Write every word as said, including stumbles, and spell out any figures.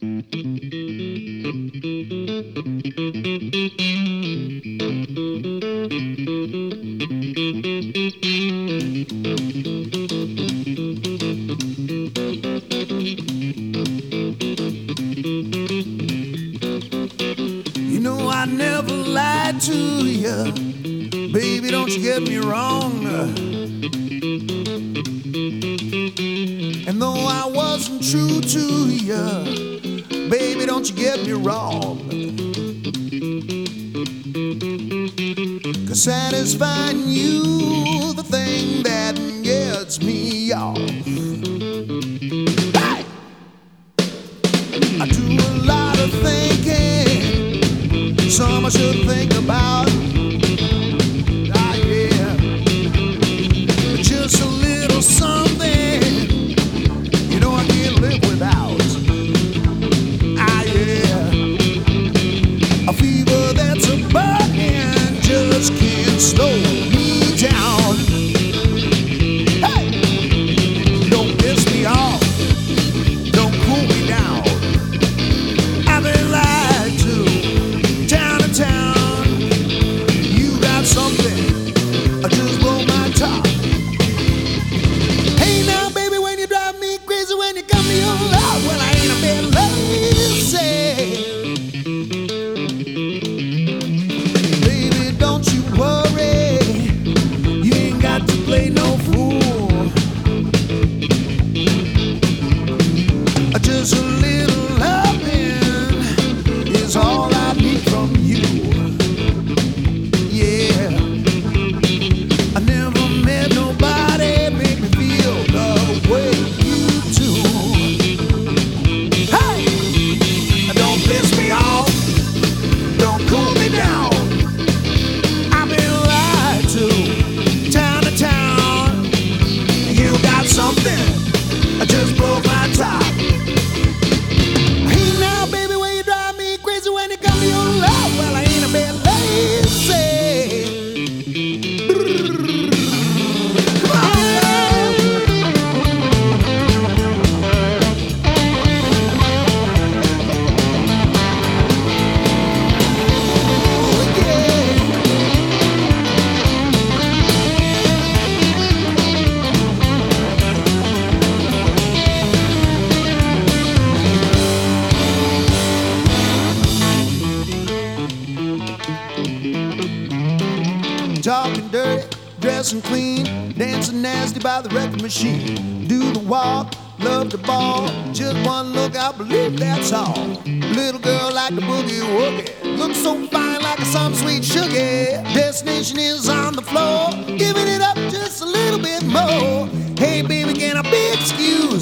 You know I never lied to you, baby, don't you get me wrong. And though I wasn't true to you, baby, don't you get me wrong. 'Cause satisfying you, the thing that gets me off. Hey! I do a lot of thinking, some I should think about. Ah, yeah. Just a little something, you know I can't live without. Ah, yeah. A fever that's a burning just can't slow me down. Hey! Don't piss me off, don't cool me down. I've been lied to, town to town. You got something, I just blow my top. Hey now, baby, when you drive me crazy, when you come to your love, well, I ain't a bit lazy. Baby, don't you worry, you ain't got to play no fool. Just a little loving is all I need from you. Yeah, I never met nobody make me feel the way you do. Hey, don't piss me off, don't cool me down. I've been lied to, town to town. You got something, I just blow my top. Hey now, baby, when you drive me crazy, when it comes to your love, well, I ain't a bit lazy. Come on, talking dirty, dressing clean, dancing nasty by the record machine. Do the walk, love the ball, just one look, I believe that's all. Little girl like the boogie woogie, looks so fine like a some sweet sugar. Destination is on the floor, giving it up just a little bit more. Hey baby, can I be excused?